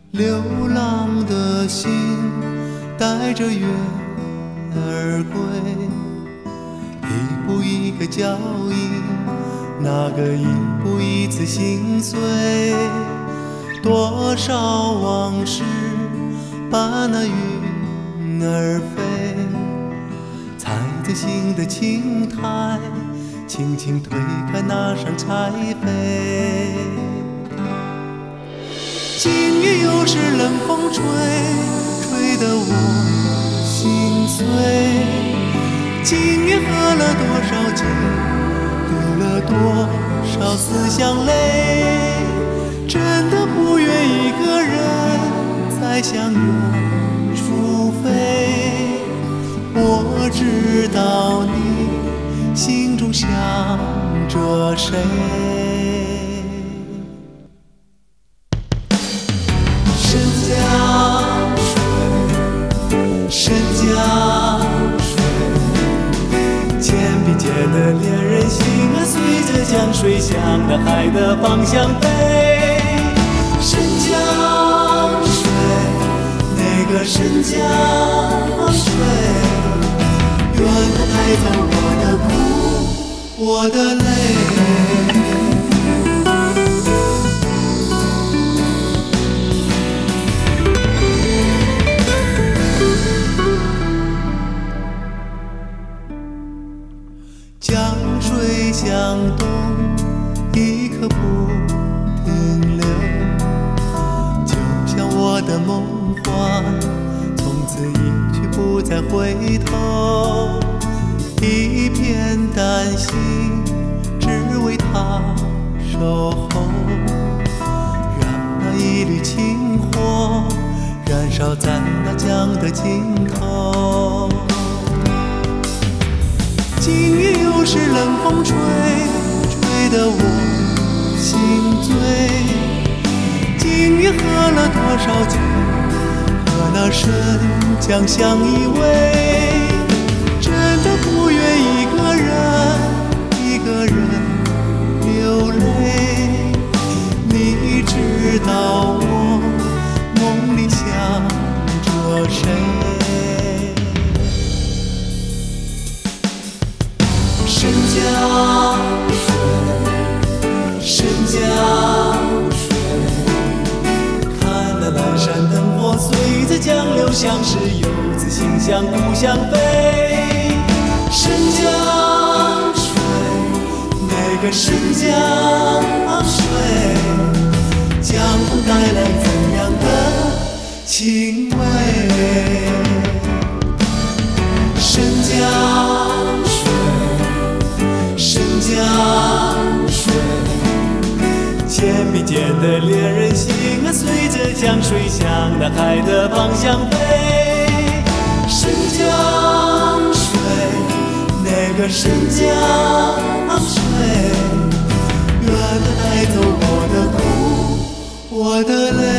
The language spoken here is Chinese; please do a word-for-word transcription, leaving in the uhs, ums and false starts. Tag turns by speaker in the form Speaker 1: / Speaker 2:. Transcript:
Speaker 1: 流浪的心带着月儿归，一步一个脚印，那个一步一次心碎。多少往事把那云儿飞，踩在心的青苔，轻轻推开那扇柴扉。今夜又是冷风吹，吹得我心碎。今夜喝了多少酒，流了多少思乡泪，真的不愿一个人再向远处飞。我知道你心中想着谁。深江水，深江水，肩并肩的恋人心啊，随着江水向那海的方向飞。深江水，那个深江水，愿它带走我的苦，我的泪。江水向东，一刻不停留，就像我的梦话，从此一去不再回头。一片丹心，只为他守候，让那一缕情火燃烧在那江的尽头。今夜又是冷风吹，吹得我心醉。今夜喝了多少酒，和那深江相依偎。真的不愿一个人，一个人流泪。你知道我梦里想着谁？深江水，深江水，看那阑珊灯火随着江流，像是游子心向故乡飞。深江水，那个深江水，江风带来怎样的情味？深江深江水，肩并肩的恋人心啊，随着江水向那海的方向飞。深江水，那个深江水，愿它带走我的苦，我的泪。